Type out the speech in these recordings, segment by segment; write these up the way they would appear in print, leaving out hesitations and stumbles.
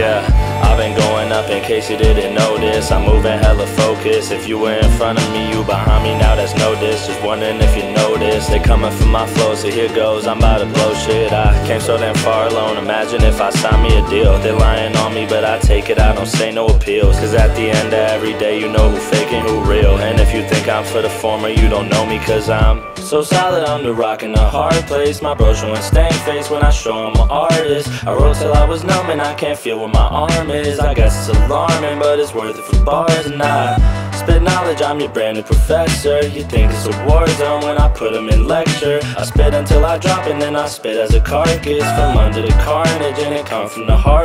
Yeah, I've been going up in case you didn't notice. I'm moving hella focused. If you were in front of me, you behind me, now that's no diss. Just wondering if you noticed. They coming for my flow, so here goes. I'm about to blow shit. I came so damn far alone. Imagine if I signed me a deal. They're lying on me, but I take it. I don't say no appeals. Cause at the end of every day, you know who fake and who real. And if you think I'm for the former, you don't know me. Cause I'm so solid, I'm the rock in a hard place. My bro showing stank face when I show him an artist. I wrote till I was numb and I can't feel where my arm is. I guess it's alarming, but it's worth it for bars. And I spit knowledge, I'm your brand new professor. You think it's a war zone when I put them in lecture. I spit until I drop and then I spit as a carcass from under the carnage, and it come from the heart.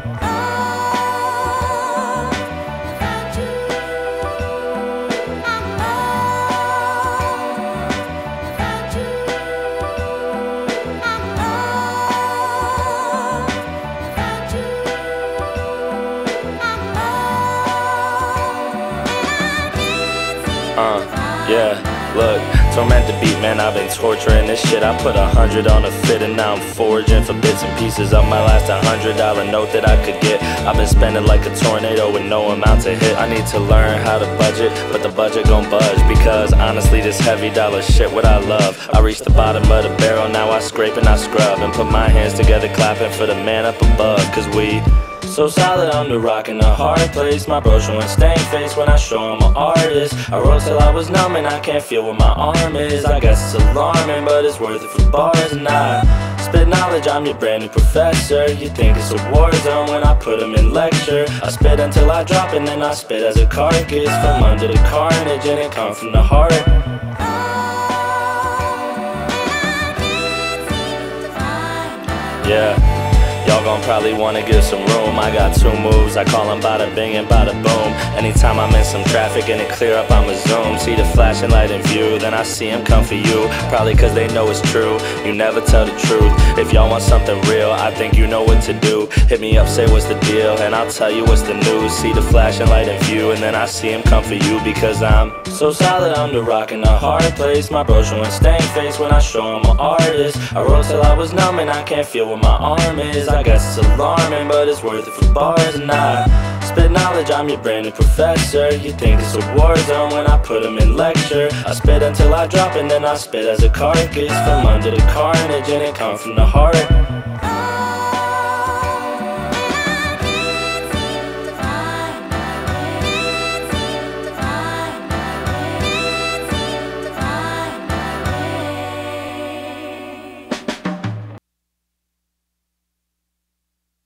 Yeah, look, torment the beat, man, I've been torturing this shit. I put 100 on a fit and now I'm foraging for bits and pieces of my last $100 note that I could get. I've been spending like a tornado with no amount to hit. I need to learn how to budget, but the budget gon' budge. Because honestly, this heavy dollar shit, what I love. I reached the bottom of the barrel, now I scrape and I scrub. And put my hands together clapping for the man up above. Cause we so solid, I'm the rock in a hard place. My bro showing stank face when I show him an artist. I wrote till I was numb and I can't feel where my arm is. I guess it's alarming, but it's worth it for bars. And I spit knowledge, I'm your brand new professor. You think it's a war zone when I put them in lecture. I spit until I drop and then I spit as a carcass from under the carnage, and it come from the heart. Yeah, y'all gon' probably wanna give some room. I got two moves, I call them bada bing and bada boom. Anytime I'm in some traffic and it clear up, I'ma zoom. See the flashing light in view, then I see him come for you. Probably cause they know it's true, you never tell the truth. If y'all want something real, I think you know what to do. Hit me up, say what's the deal, and I'll tell you what's the news. See the flashing light in view, and then I see him come for you. Because I'm so solid, I'm the rock in a hard place. My bro showing stank face when I show him an artist. I wrote till I was numb and I can't feel where my arm is. I guess it's alarming, but it's worth it for bars. And I spit knowledge, I'm your brand new professor. You think it's a war zone when I put them in lecture. I spit until I drop and then I spit as a carcass from under the carnage, and it come from the heart.